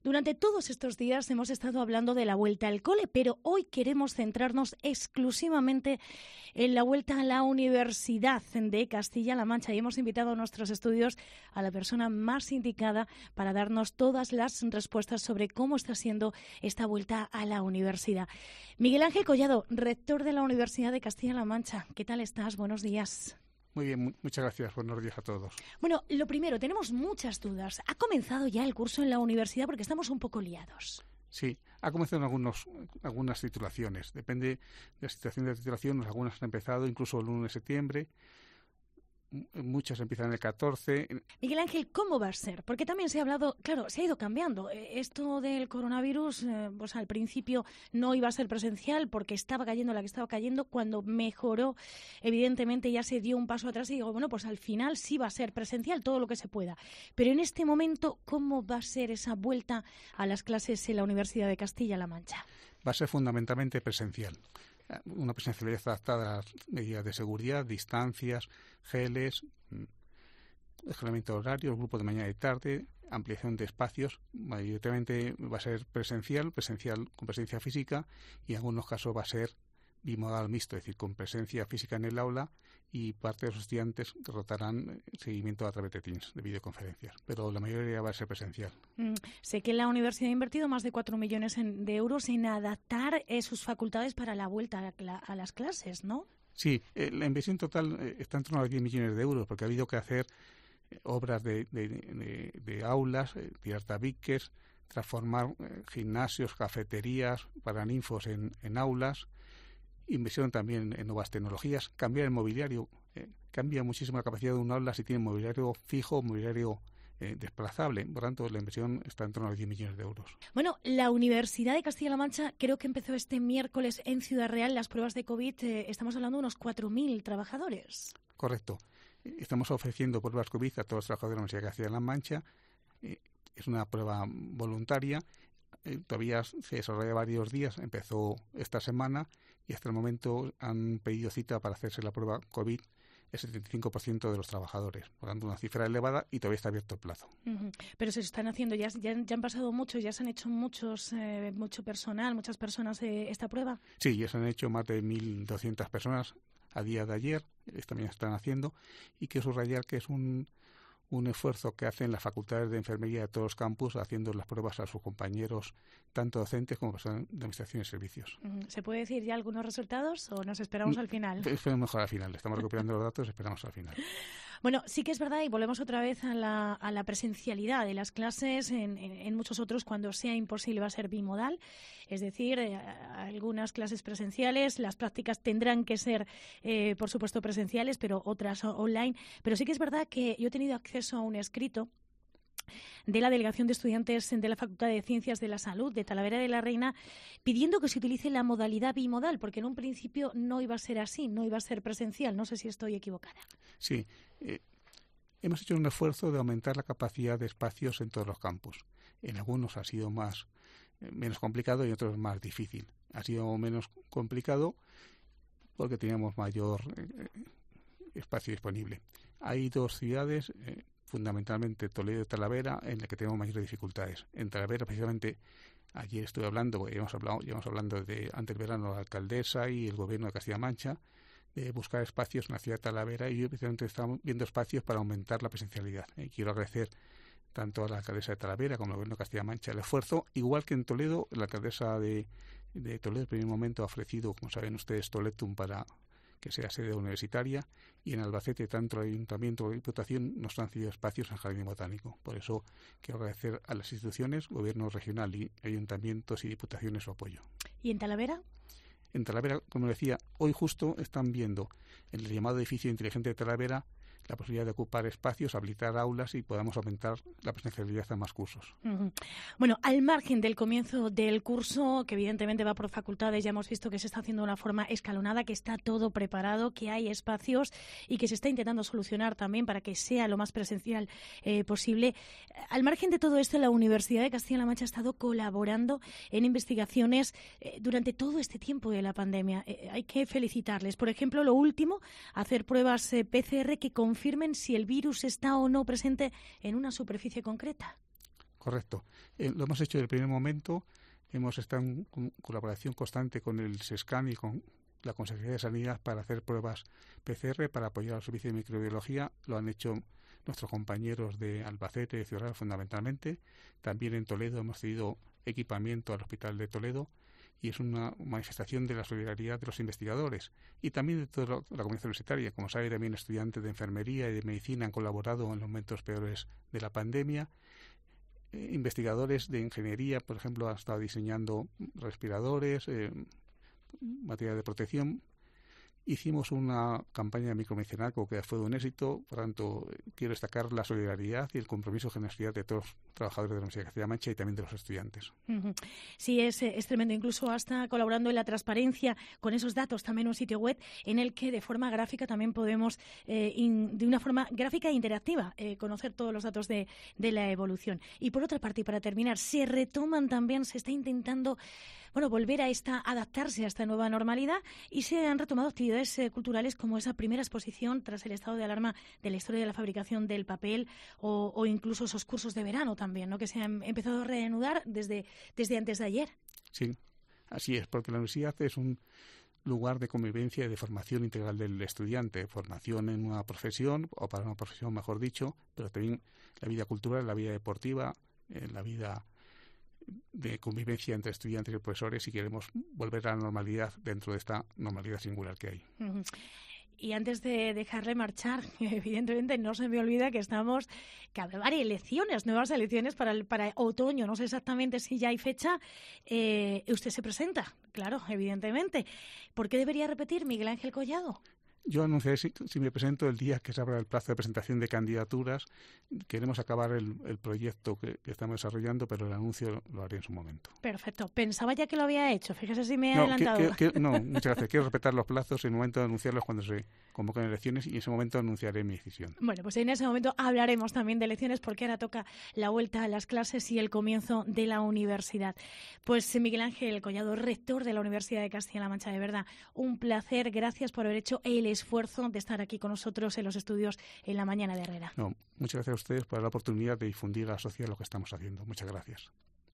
Durante todos estos días hemos estado hablando de la vuelta al cole, pero hoy queremos centrarnos exclusivamente en la vuelta a la Universidad de Castilla-La Mancha y hemos invitado a nuestros estudios a la persona más indicada para darnos todas las respuestas sobre cómo está siendo esta vuelta a la universidad. Miguel Ángel Collado, rector de la Universidad de Castilla-La Mancha. ¿Qué tal estás? Buenos días. Muy bien, muchas gracias. Buenos días a todos. Bueno, lo primero, tenemos muchas dudas. ¿Ha comenzado ya el curso en la universidad? Porque estamos un poco liados. Sí, ha comenzado en algunas titulaciones. Depende de la situación de titulación. Algunas han empezado incluso el 1 de septiembre. Muchas empiezan el 14. Miguel Ángel, ¿cómo va a ser? Porque también se ha hablado, claro, se ha ido cambiando. Esto del coronavirus, pues al principio no iba a ser presencial porque estaba cayendo la que estaba cayendo. Cuando mejoró, evidentemente ya se dio un paso atrás y digo, bueno, pues al final sí va a ser presencial todo lo que se pueda. Pero en este momento, ¿cómo va a ser esa vuelta a las clases en la Universidad de Castilla-La Mancha? Va a ser fundamentalmente presencial. Una presencialidad adaptada a las medidas de seguridad, distancias, geles, descongelamiento horario, grupo de mañana y tarde, ampliación de espacios. Mayoritariamente va a ser presencial con presencia física y en algunos casos va a ser bimodal mixto, es decir, con presencia física en el aula y parte de los estudiantes rotarán seguimiento a través de Teams, de videoconferencias, pero la mayoría va a ser presencial. Sé que la universidad ha invertido más de 4 millones de euros en adaptar sus facultades para la vuelta a las clases, ¿no? Sí, la inversión total está en torno a los 10 millones de euros, porque ha habido que hacer obras de aulas, tirar tabiques, transformar gimnasios, cafeterías, paraninfos en aulas, inversión también en nuevas tecnologías, cambiar el mobiliario. Cambia muchísimo la capacidad de un aula si tiene mobiliario fijo o mobiliario desplazable. Por tanto, la inversión está en torno a 10 millones de euros. Bueno, la Universidad de Castilla-La Mancha creo que empezó este miércoles en Ciudad Real las pruebas de COVID. Estamos hablando de unos 4.000 trabajadores. Correcto. Estamos ofreciendo pruebas COVID a todos los trabajadores de la Universidad de Castilla-La Mancha. Es una prueba voluntaria. Todavía se desarrolla varios días, empezó esta semana y hasta el momento han pedido cita para hacerse la prueba COVID el 75% de los trabajadores, por lo tanto una cifra elevada y todavía está abierto el plazo. Pero se están haciendo, ya han pasado muchos, ya se han hecho mucho personal, muchas personas esta prueba. Sí, ya se han hecho más de 1.200 personas a día de ayer, también están haciendo, y quiero subrayar que es un esfuerzo que hacen las facultades de enfermería de todos los campus haciendo las pruebas a sus compañeros, tanto docentes como personas de administración y servicios. ¿Se puede decir ya algunos resultados o nos esperamos al final? Esperamos mejor al final. Estamos recuperando los datos, esperamos al final. Bueno, sí que es verdad y volvemos otra vez a la presencialidad de las clases. En muchos otros, cuando sea imposible, va a ser bimodal. Es decir, algunas clases presenciales, las prácticas tendrán que ser, por supuesto, presenciales, pero otras online. Pero sí que es verdad que yo he tenido acceso a un escrito de la Delegación de Estudiantes de la Facultad de Ciencias de la Salud de Talavera de la Reina pidiendo que se utilice la modalidad bimodal, porque en un principio no iba a ser así, no iba a ser presencial. No sé si estoy equivocada. Sí, hemos hecho un esfuerzo de aumentar la capacidad de espacios en todos los campus. En algunos ha sido menos complicado y en otros más difícil. Ha sido menos complicado porque teníamos mayor espacio disponible. Hay dos ciudades, fundamentalmente Toledo y Talavera, en las que tenemos mayores dificultades. En Talavera, precisamente, ayer estuve hablando, porque llevamos hablando de antes del verano la alcaldesa y el gobierno de Castilla-La Mancha, de buscar espacios en la ciudad de Talavera, y yo precisamente estamos viendo espacios para aumentar la presencialidad. Quiero agradecer tanto a la alcaldesa de Talavera como al gobierno de Castilla-La Mancha el esfuerzo, igual que en Toledo, la alcaldesa de Toledo en el primer momento ha ofrecido, como saben ustedes, Toletum para que sea sede universitaria, y en Albacete tanto el Ayuntamiento como la Diputación nos han cedido espacios en el Jardín Botánico. Por eso quiero agradecer a las instituciones, gobierno regional y ayuntamientos y diputaciones su apoyo. ¿Y en Talavera? En Talavera, como decía, hoy justo están viendo en el llamado edificio inteligente de Talavera la posibilidad de ocupar espacios, habilitar aulas y podamos aumentar la presencialidad a más cursos. Bueno, al margen del comienzo del curso, que evidentemente va por facultades, ya hemos visto que se está haciendo de una forma escalonada, que está todo preparado, que hay espacios y que se está intentando solucionar también para que sea lo más presencial posible. Al margen de todo esto, la Universidad de Castilla-La Mancha ha estado colaborando en investigaciones durante todo este tiempo de la pandemia. Hay que felicitarles. Por ejemplo, lo último, hacer pruebas PCR que confirmen si el virus está o no presente en una superficie concreta. Correcto. Lo hemos hecho desde el primer momento. Hemos estado en colaboración constante con el SESCAN y con la Consejería de Sanidad para hacer pruebas PCR, para apoyar al servicio de microbiología. Lo han hecho nuestros compañeros de Albacete, de Ciudad Real, fundamentalmente. También en Toledo hemos cedido equipamiento al Hospital de Toledo, y es una manifestación de la solidaridad de los investigadores y también de toda la comunidad universitaria. Como sabe, también estudiantes de enfermería y de medicina han colaborado en los momentos peores de la pandemia. Investigadores de ingeniería, por ejemplo, han estado diseñando respiradores, material de protección. Hicimos una campaña de micromecenazgo que fue un éxito. Por tanto, quiero destacar la solidaridad y el compromiso de generosidad de todos los trabajadores de la Universidad de Castilla-La Mancha y también de los estudiantes. Sí, es tremendo. Incluso hasta colaborando en la transparencia con esos datos, también un sitio web en el que de forma gráfica también podemos, de una forma gráfica e interactiva, conocer todos los datos de la evolución. Y por otra parte, y para terminar, se retoman también, se está intentando volver a adaptarse a esta nueva normalidad, y se han retomado actividades culturales como esa primera exposición tras el estado de alarma de la historia de la fabricación del papel, o incluso esos cursos de verano también, ¿no?, que se han empezado a reanudar desde antes de ayer. Sí, así es, porque la universidad es un lugar de convivencia y de formación integral del estudiante, formación en una profesión, o para una profesión mejor dicho, pero también la vida cultural, la vida deportiva, la vida de convivencia entre estudiantes y profesores, si queremos volver a la normalidad dentro de esta normalidad singular que hay. Y antes de dejarle marchar, evidentemente no se me olvida que hay elecciones, nuevas elecciones para otoño. No sé exactamente si ya hay fecha. Usted se presenta, claro, evidentemente. ¿Por qué debería repetir, Miguel Ángel Collado? Yo anunciaré si me presento el día que se abra el plazo de presentación de candidaturas. Queremos acabar el proyecto que estamos desarrollando, pero el anuncio lo haré en su momento. Perfecto. Pensaba ya que lo había hecho. Fíjese si me he adelantado. No, muchas gracias. Quiero respetar los plazos en el momento de anunciarlos cuando se convoquen elecciones, y en ese momento anunciaré mi decisión. Bueno, pues en ese momento hablaremos también de elecciones, porque ahora toca la vuelta a las clases y el comienzo de la universidad. Pues Miguel Ángel Collado, rector de la Universidad de Castilla-La Mancha, de verdad, un placer. Gracias por haber hecho el esfuerzo de estar aquí con nosotros en los estudios en la mañana de Herrera. No, muchas gracias a ustedes por la oportunidad de difundir a la sociedad lo que estamos haciendo. Muchas gracias.